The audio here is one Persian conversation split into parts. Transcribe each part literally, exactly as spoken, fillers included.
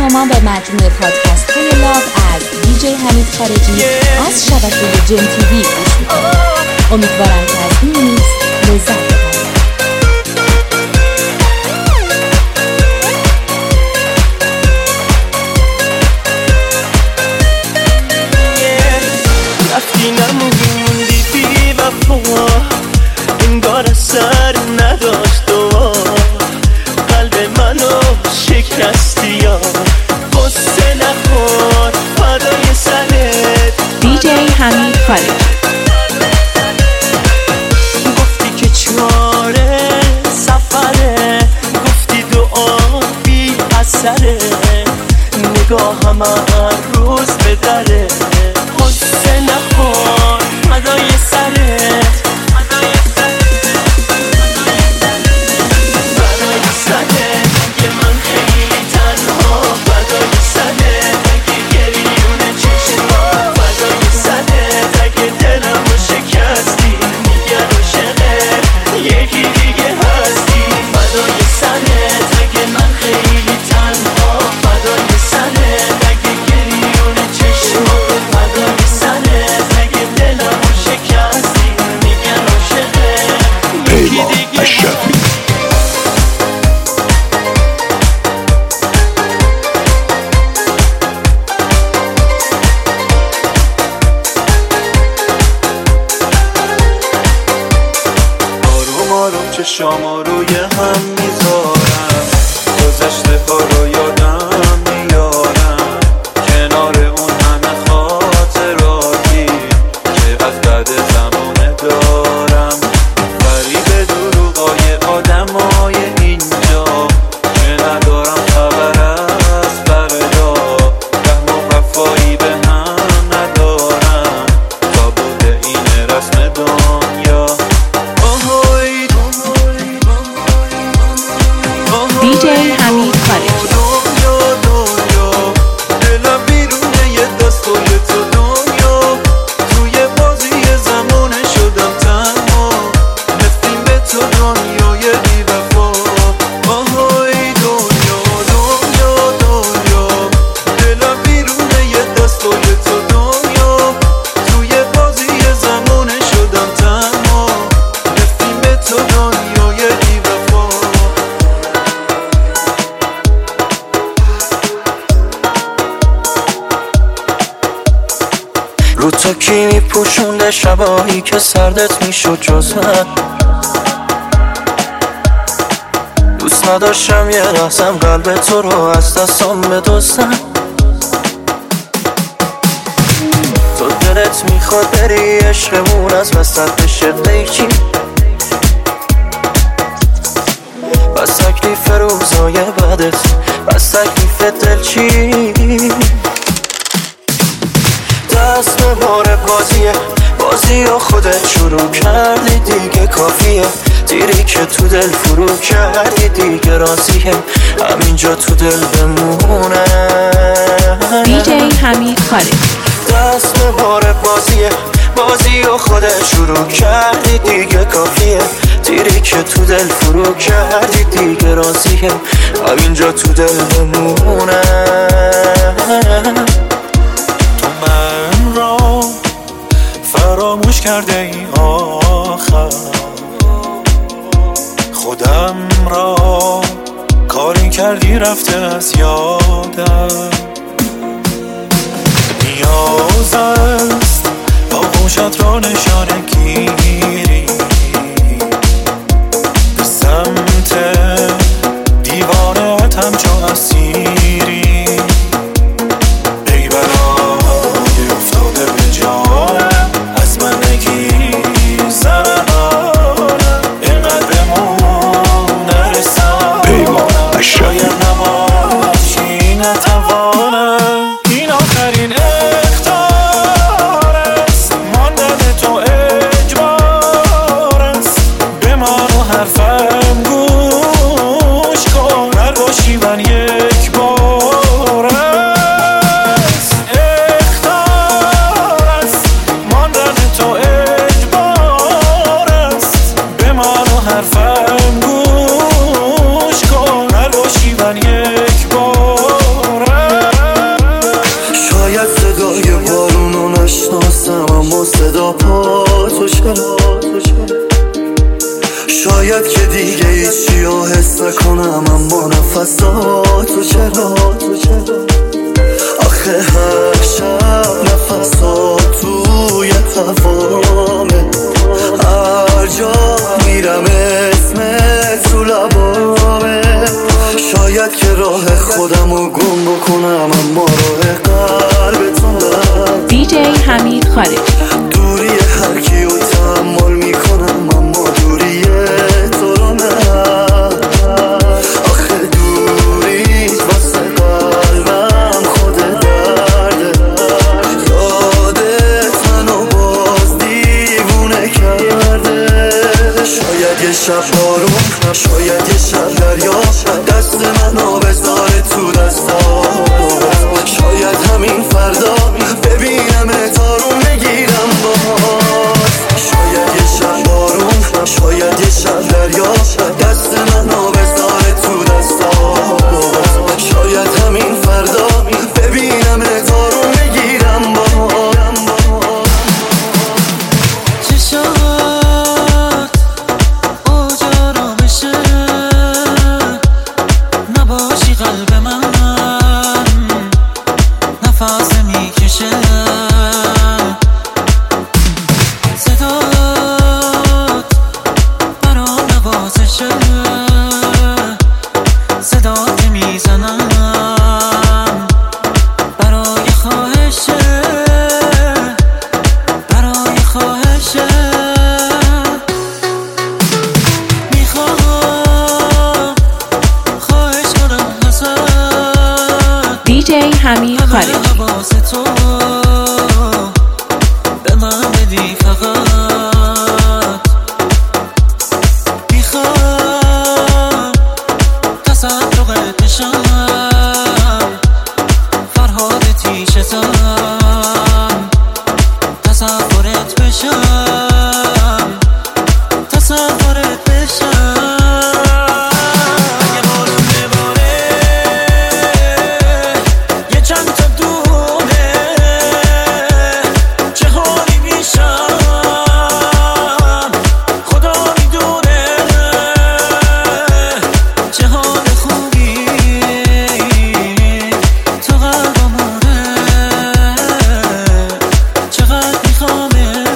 شما به مجموعه پادکست های لاو از دیجی حمید خارجی از شبکه جن تیوی گوش میکنید. امیدوارم که از این میکس لذت ببرید. رفتی نموندی بی وفا، انگار سر نداشت دوا، قلب منو شکستی یا قصه نخور فدای سرت. دیجی حمید خارجی. گفتی که چاره سفره، گفتی دعا بی اثره، نگاهم هر روز به دره، قصه نخور فدای سرت، فدای سرت، فدای سرت. اگه من خیلی تنها، فدای سرت. اگه گریون چشما، فدای سرت. اگه دلمو شکستی میگن عاشقت یکی دیگه هستی، فدای سرت. اگه من خیلی تنها، فدای سرت. اگه گریون چشما، فدای سرت. اگه دلمو شکستی میگن عاشقت یکی دیگه هستی. آروم آروم چشامو روی هم میذارم، گذشته ها رو یادم میارم، کنار اون همه خاطراتی که از بعد زمانه دارم. غریب دروغای آدمای اینجا که ندارم خبر از فردا، رحم و وفایی به هم ندارم، تابوت این رسم دنیا. دیجی حمید خارجی. دنیا دنیا دلم بیرونه یه دستای تو دنیا، توی بازی زمانه شدم تنها، نفتیم به تو دنیای بی وفا. آهای دنیا دنیا دنیا دلم بیرونه یه دستای تو دنیا، توی بازی زمانه شدم تنها، نفتیم به تو دنیای بی وفا. رو تو کی میپوشونده شبایی که سردت میشد جز من، دوست نداشتم یه لحظم قلب تو رو از دستم بدزدم. تو دلت میخواد بری عشقمون از وسط بشه قیچی، بس تکلیف روزای بدت، بس تکلیف دلچی. دست به بار بازیه، بازی و خودت شروع کردی دیگه کافیه، دیری که تو دل فرو کردی دیگه راضیه، همینجا تو دل بمونه. دیجی حمید خارجی. دست به بار بازیه، بازی و خودت شروع کردی دیگه کافیه، دیری که تو دل فرو کردی دیگه راضیه، همینجا تو دل بمونه. من را فراموش کرده ای آخر، خودم را کاری کردی رفته از یادم، نیاز است آغوشت را نشانه گیری، به سمت دیوانت همچو اسیری. اختار است ماندن تو اجبار، نکنم اما نفساتو چرا آخه هر شب نفسات توی هوامه هر جا میرم اسمت تو لبامه شاید که راه خودمو گم بکنم اما راه قلبتون دارم دی جی حمید خارجی دوری هر کیو تحمل میکنم اما دوری تو رو نه آخه دوریت واسه قلبم خود درده یادت منو باز دیوونه کرده شاید یه شب بارون شاید یه شب دریا دست منو بذاره تو دستات شاید همین فردا ببینم تارون بگیرم باز شاید یه شب بارون شاید یه شب دریا دست منو بذاره تو دستات شاید همین فردا ببینم تارون بگیرم باز چشات اجارا بشه نباشی قلب من نفس میکشه صدات برام نوازشه صدات میزنم برای خواهشه برای خواهشه میخوام خواهش کنم ازت دی جی حمید خارجی حواس تو به من بدی فقط میخوام تصدقت بشم فرهاد تیشتم تصورت بشم تصورت بشم اگه بارون بباره یه چند تا دونه چه حالی میشم خدا میدونه چه حال خوبی تو قلبمونه چقدر میخوامه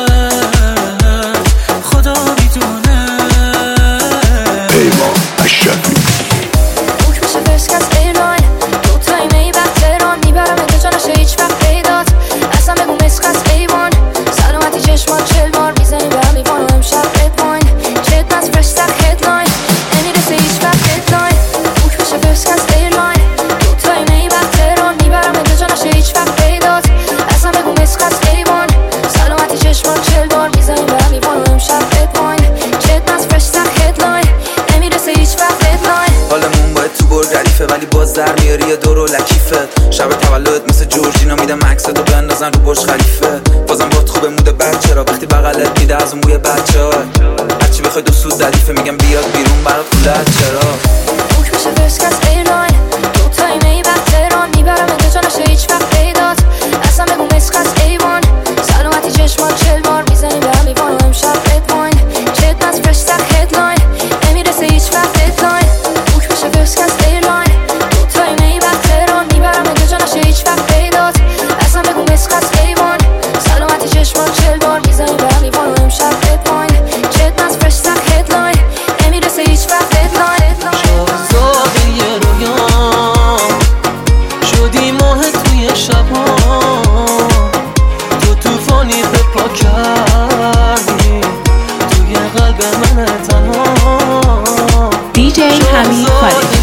خدا میدونه پیمان اشرفی بوک بشه فرست کس ایرلاین دو تایی میبخت تهران میبرم انت جا نشه هیچ وقت پیدات اصلا بگو مسک از ایوان سلامتی چشمات چل بار میزنیم به هم ایوان و امشب ادواین چت نز فرش سر هدلاین نمیرسه هیچ وقت هدلاین بوک بشه فرست کس ایرلاین دو تایی میبخت تهران میبرم انت جا نشه هیچ وقت پیدات اصلا بگو مسک از ایوان سلامتی چشمات چل بار میزنیم به هم ایوان و امشب ادواین چت نز فرش سر هدلاین نمیرسه هیچ وقت هدلاین حالمون باید تو برد ردیفه ولی باز در میاری یه دور و لکیفه شب تولد مثل جورجینا میدم عکستو بندازن رو برج خلیفه بازم باد خوبه موده بد چرا وقتی بغلت میده از اون بوی بچه ها هرچی بخوای دو سود ردیفه میگم بیاد بیرون برات پولت چرا بوک بشه فرست کس ایرلاین دو تایی میبخت تهران میبرم انت جا نشه هیچ وقت پیدات اصلا بگو مسک از ایوان سلامتی چشمات چل بار میزنیم به هم ایوان و امشب ادواین چت نز فرش سر هدلاین نمیرسه هیچ وقت هدلاین بوک بشه فرست کس ایرلاین دو تایی میبخت تهران میبرم انت جا نشه هیچ وقت پیدات اصلا بگو مسک از ایوان سلامتی چشمات چل بار میزنیم به هم ایوان و امشب ادواین چت نز فرش سر هدلاین نمیرسه هیچ وقت هدلاین شاهزاده رویام شدی ماه توی شبام تو توفانی به پا کردی توی قلب من تنها دی جی حمید خارجی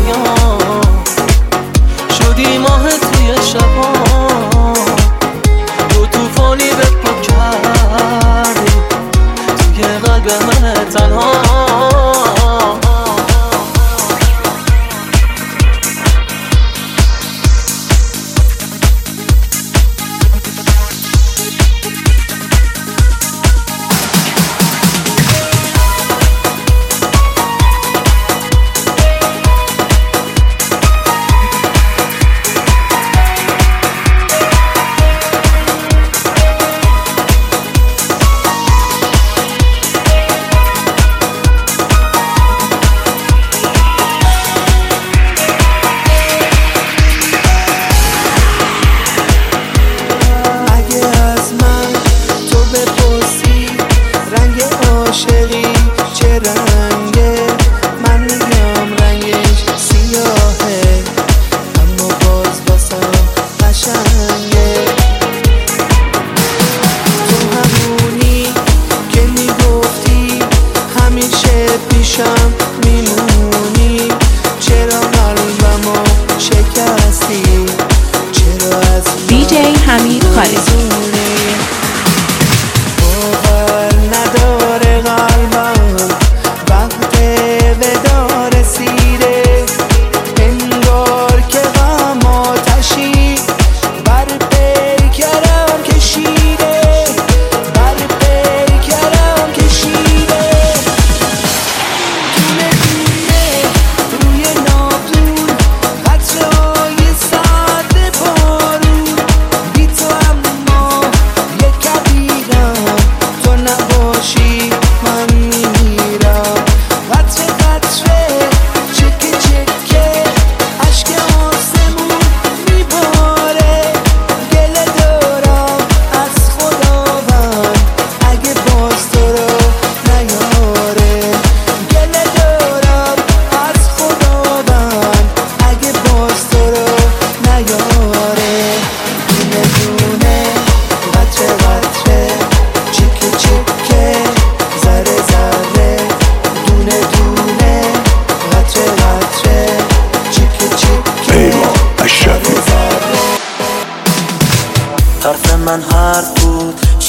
شدی ماه توی شبام تو توفانی به پا کردی توی قلب من تنها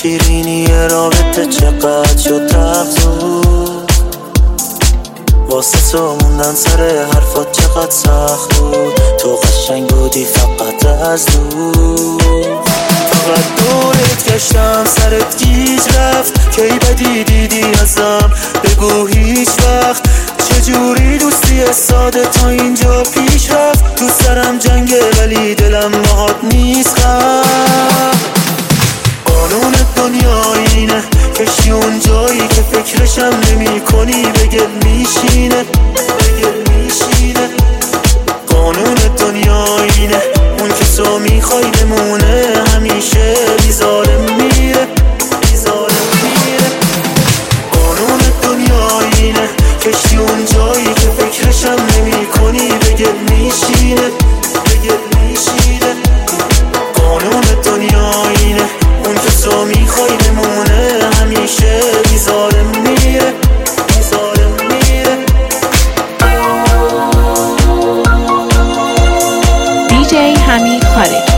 شیرینی رابطه چقدر شد تفزود، واسه تو موندن سر حرفات چقدر سخت بود. تو قشنگ بودی فقط از دور، فقط دورت گشتم سرت گیج رفت. کی بدی دیدی ازم بگو هیچ وقت، چجوری دوستی ساده تا اینجا پیش رفت. تو سرم جنگه ولی دلم باهات نیست خم. قانون دنیا اینه کشی اون جایی که فکرشم نمی کنی بگل میشینه، بگل میشینه. قانون دنیا اینه اون که تو میخوای بمونه همیشه بیزاره میره، بیزاره میره. قانون دنیا اینه کشی اون جایی که فکرشم نمی کنی بگل میشینه، بگل میشینه. قانون دنیا اینه اون که تو میخوای بمونه همیشه بیزاره میره، بیزاره میره. دیجی حمید خارجی.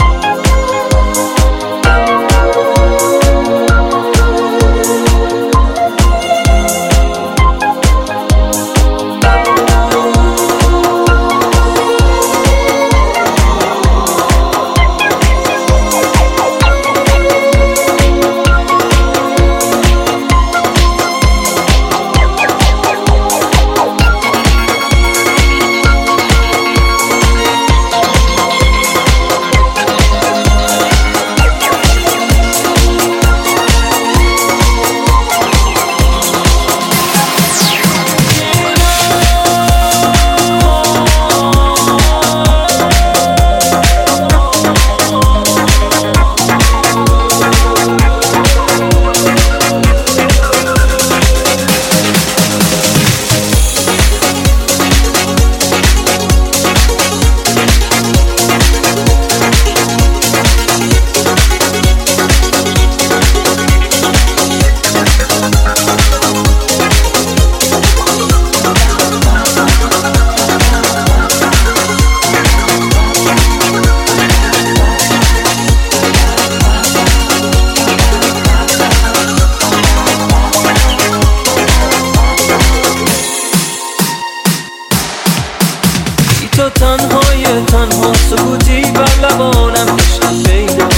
تو تنهای تنها سکوتی بر لبانم داشتم پیدا،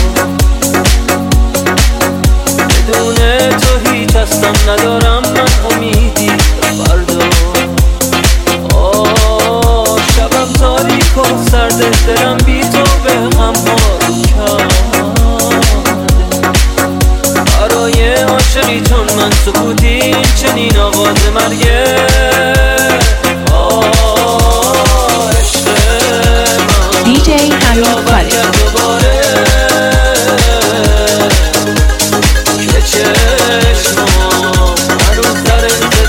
بدون تو هیچ هستم ندارم من امیدی فردا. آه شبم تاریک و سرده دلم بی تو به هم حال کرده. برای عاشقی چون من سکوتی چنین آواز مرگه. دیجی حمید خارجی. که چشمام هنوز در انتظار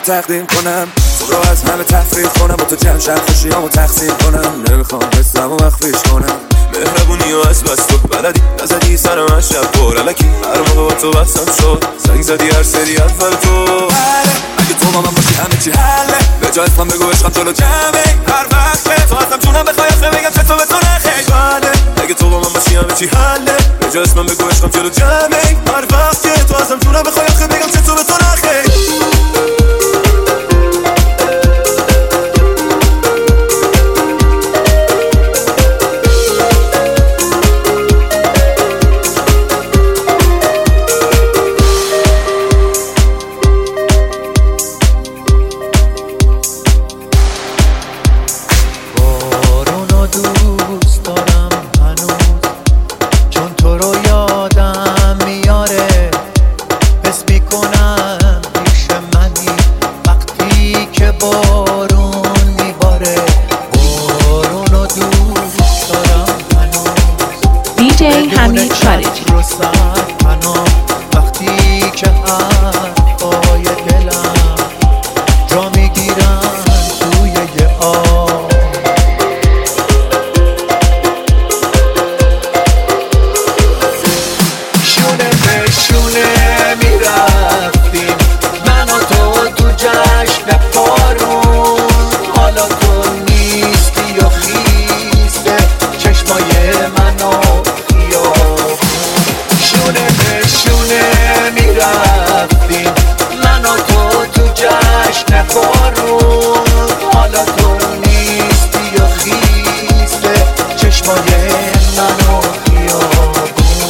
تقدیم کنم، تو رو از همه تفریح کنم، با تو جمع شب خوشیامو تقسیم کنم. نمیخوام حسمو مخفیش کنم، مهربونی و از بس تو بلدی، نزدی سرم از شب پر علکی، هر موقع با تو بحثم شد زنگ زدی هر سری اول تو. بله اگه تو با من باشی همه چی حله، به جای اسمم بگو عشقم جلو جمعه، هر وقت تو ازم جونم بخوای آخه بگم چه تو به تو نخیر. بله اگه تو با من باشی همه چی حله، به جای اسمم بگو عشقم جلو جمعه، هر وقت تو ازم جونم بخوای آخه بگم چه تو به تو نخیر. دیجی حمید خارجی. وقتی که حرفای دلم جا میگیرن توی یه آب، شونه به شونه میرفتیم من و تو تو جشن پارون، حالا تو نیستی و خیسته چشمای منو شونه به شونه میرفتیم من و تو تو جشن بارون، حالا تو نیستی و خیسته چشمای منو خیابون.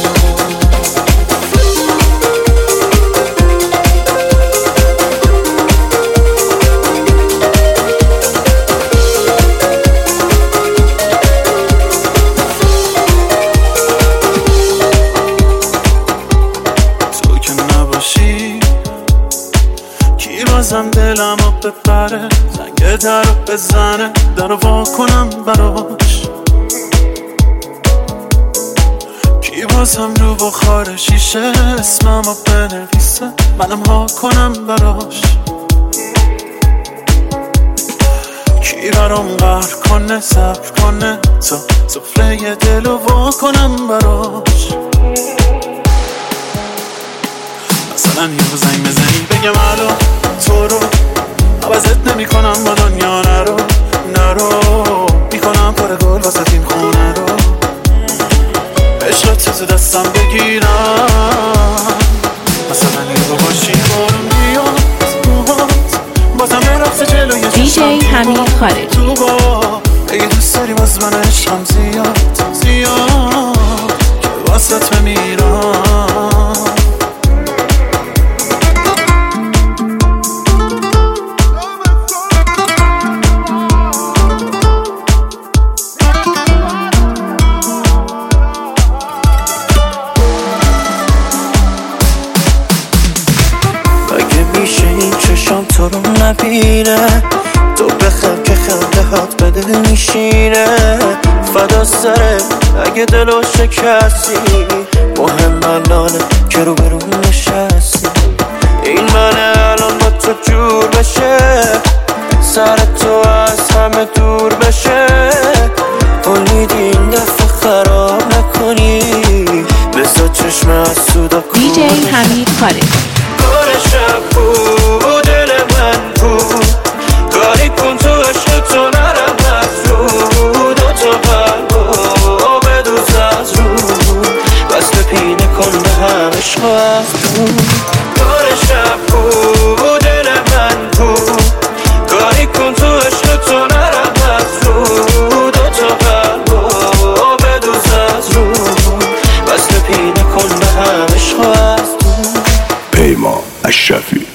بازم دلم رو بپره، زنگ در رو بزنه، در رو وا کنم براش. کی بازم رو بخار شیشه اسمم رو بنویسه، منم ها کنم براش. کی برام قهر کنه صبر کنه تا سفره دل رو وا کنم براش. مثلا یه زنگ بزنی بگم الو تو رو عوضت نمی کنم با دنیا، نرو نرو میکنم پر گل واسه این خونه رو، عشقت تو دستم بگیرم. مثلا یه باشی بارون میاد موهات بازم رقص جلوی دیجی حمید خارجی. تو با اگه دوست داری باز من عشقم زیاد زیاد که واسط بمیرم. تو رو نبینه تو بخند که خنده هات به دل میشینه، فدا سره اگه دلو شکستی، مهم الانه که رو برون نشستی. این منه الان با تو جور بشه، سر تو از همه دور بشه. امیدی این دفعه خراب نکنی، بذار چشم از سودا کنی. دیجی حمید خارجی. کار شب بود دل من بود، کاری کن تو عشق تو نرم از رو، دو تا قلبو بدوز از رو، بس بپینه کن به هم عشق از دون. کار شب بود دل من بود، کاری کن تو عشق تو نرم از رو، دو تا قلبو بدوز از رو، بس بپینه کن به هم عشق از دون. پیمان اشرفی.